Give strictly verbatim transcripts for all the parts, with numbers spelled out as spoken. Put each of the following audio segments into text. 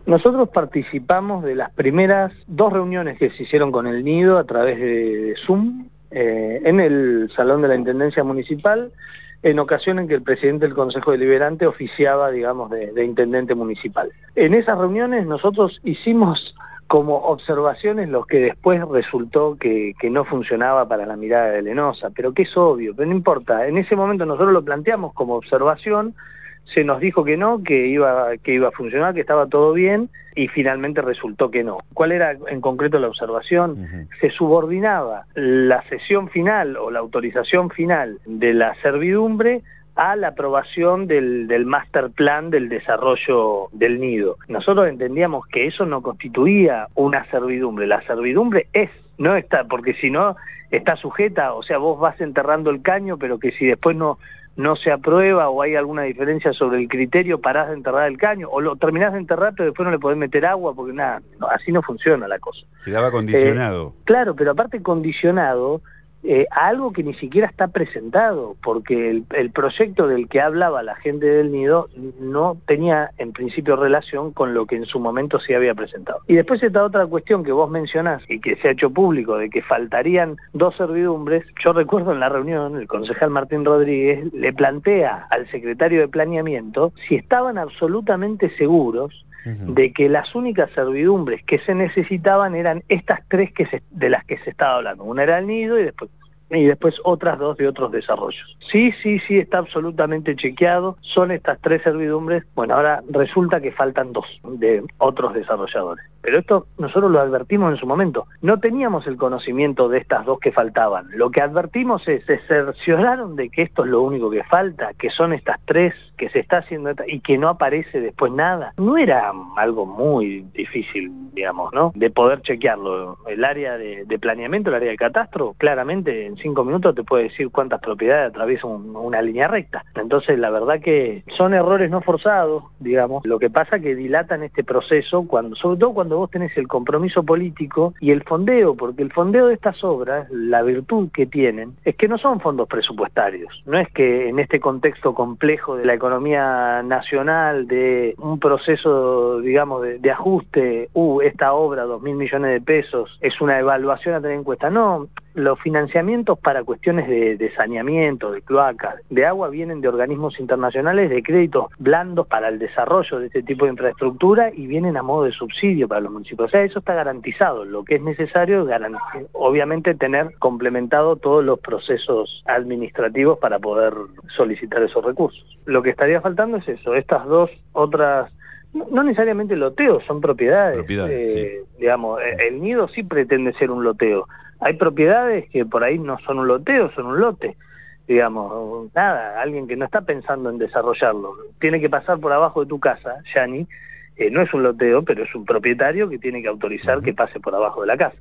Nosotros participamos de las primeras dos reuniones que se hicieron con el Nido a través de Zoom, eh, en el Salón de la Intendencia Municipal, en ocasión en que el presidente del Consejo Deliberante oficiaba, digamos, de, de intendente municipal. En esas reuniones nosotros hicimos como observaciones lo que después resultó que, que no funcionaba para la mirada de Lenosa, pero que es obvio, pero no importa. En ese momento nosotros lo planteamos como observación, se nos dijo que no, que iba, que iba a funcionar, que estaba todo bien, y finalmente resultó que no. ¿Cuál era en concreto la observación? Uh-huh. Se subordinaba la sesión final o la autorización final de la servidumbre a la aprobación del, del master plan del desarrollo del Nido. Nosotros entendíamos que eso no constituía una servidumbre, la servidumbre es, no está, porque si no está sujeta, o sea, vos vas enterrando el caño, pero que si después no... no se aprueba o hay alguna diferencia sobre el criterio, parás de enterrar el caño, o lo terminás de enterrar pero después no le podés meter agua, porque nada, no, así no funciona la cosa. Quedaba condicionado. Eh, claro, pero aparte condicionado eh, a algo que ni siquiera está presentado, porque el, el proyecto del que hablaba la gente del Nido no tenía en principio relación con lo que en su momento se había presentado. Y después esta otra cuestión que vos mencionás y que se ha hecho público, de que faltarían dos servidumbres. Yo recuerdo en la reunión, el concejal Martín Rodríguez le plantea al secretario de Planeamiento si estaban absolutamente seguros de que las únicas servidumbres que se necesitaban eran estas tres que se, de las que se estaba hablando. Una era el Nido y después, y después otras dos de otros desarrollos. Sí, sí, sí, está absolutamente chequeado, son estas tres servidumbres. Bueno, ahora resulta que faltan dos de otros desarrolladores. Pero esto nosotros lo advertimos en su momento. No teníamos el conocimiento de estas dos que faltaban. Lo que advertimos es, se cercioraron de que esto es lo único que falta, que son estas tres, que se está haciendo esta, y que no aparece después nada. No era algo muy difícil, digamos, ¿no?, de poder chequearlo. El área de, de planeamiento, el área de catastro, claramente en cinco minutos te puede decir cuántas propiedades atraviesa un, una línea recta. Entonces, la verdad que son errores no forzados, digamos. Lo que pasa que dilatan este proceso, cuando, sobre todo cuando vos tenés el compromiso político y el fondeo, porque el fondeo de estas obras, la virtud que tienen, es que no son fondos presupuestarios. No es que en este contexto complejo de la economía nacional, de un proceso, digamos, de, de ajuste, uh, esta obra, dos mil millones de pesos, es una evaluación a tener en cuenta. No, los financiamientos para cuestiones de, de saneamiento, de cloacas, de agua, vienen de organismos internacionales, de créditos blandos para el desarrollo de este tipo de infraestructura, y vienen a modo de subsidio para los municipios. O sea, eso está garantizado. Lo que es necesario es, obviamente, tener complementado todos los procesos administrativos para poder solicitar esos recursos. Lo que estaría faltando es eso, estas dos otras... No necesariamente loteos, son propiedades. Propiedades, eh, sí. Digamos, el Nido sí pretende ser un loteo. Hay propiedades que por ahí no son un loteo, son un lote. Digamos, nada, alguien que no está pensando en desarrollarlo, tiene que pasar por abajo de tu casa, Yani, eh, no es un loteo, pero es un propietario que tiene que autorizar uh-huh. que pase por abajo de la casa.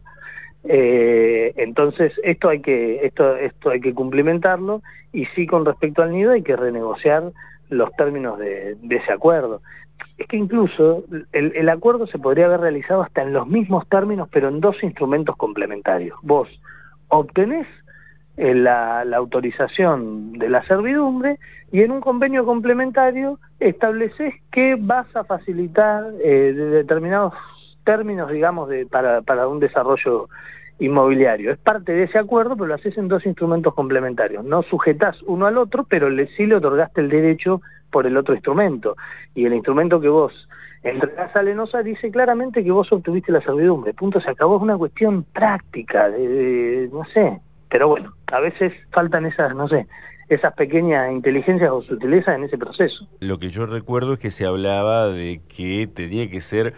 Eh, entonces, esto hay que, esto, esto hay que cumplimentarlo, y sí, con respecto al Nido hay que renegociar los términos de, de ese acuerdo. Es que incluso el, el acuerdo se podría haber realizado hasta en los mismos términos, pero en dos instrumentos complementarios. Vos obtenés eh, la, la autorización de la servidumbre, y en un convenio complementario estableces que vas a facilitar eh, de determinados términos, digamos, de, para, para un desarrollo inmobiliario. Es parte de ese acuerdo, pero lo haces en dos instrumentos complementarios. No sujetás uno al otro, pero le, sí le otorgaste el derecho por el otro instrumento. Y el instrumento que vos entregás a Lenosa dice claramente que vos obtuviste la servidumbre. Punto, se acabó. Es una cuestión práctica, de, de, no sé. Pero bueno, a veces faltan esas, no sé, esas pequeñas inteligencias o sutilezas en ese proceso. Lo que yo recuerdo es que se hablaba de que tenía que ser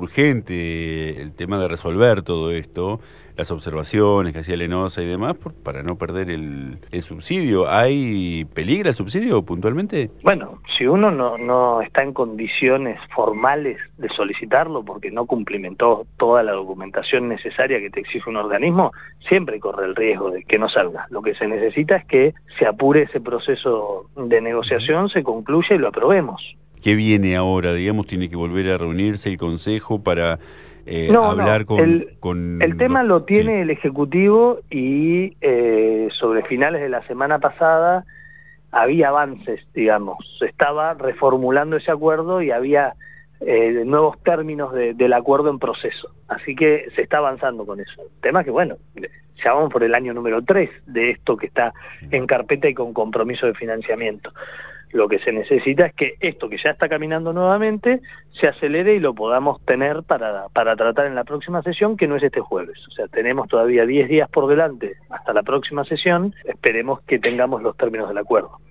urgente el tema de resolver todo esto, las observaciones que hacía Lenosa y demás, por, para no perder el, el subsidio. ¿Hay peligro el subsidio puntualmente? Bueno, si uno no, no está en condiciones formales de solicitarlo porque no cumplimentó toda la documentación necesaria que te exige un organismo, siempre corre el riesgo de que no salga. Lo que se necesita es que se apure ese proceso de negociación, se concluya y lo aprobemos. ¿Qué viene ahora? Digamos, tiene que volver a reunirse el Consejo para eh, no, hablar no. con... El, con el tema los... lo tiene sí. el Ejecutivo, y eh, sobre finales de la semana pasada había avances, digamos. Se estaba reformulando ese acuerdo y había eh, nuevos términos de, del acuerdo en proceso. Así que se está avanzando con eso. El tema es que, bueno, ya vamos por el año número tres de esto que está en carpeta y con compromiso de financiamiento. Lo que se necesita es que esto que ya está caminando nuevamente se acelere y lo podamos tener para, para tratar en la próxima sesión, que no es este jueves. O sea, tenemos todavía diez días por delante hasta la próxima sesión. Esperemos que tengamos los términos del acuerdo.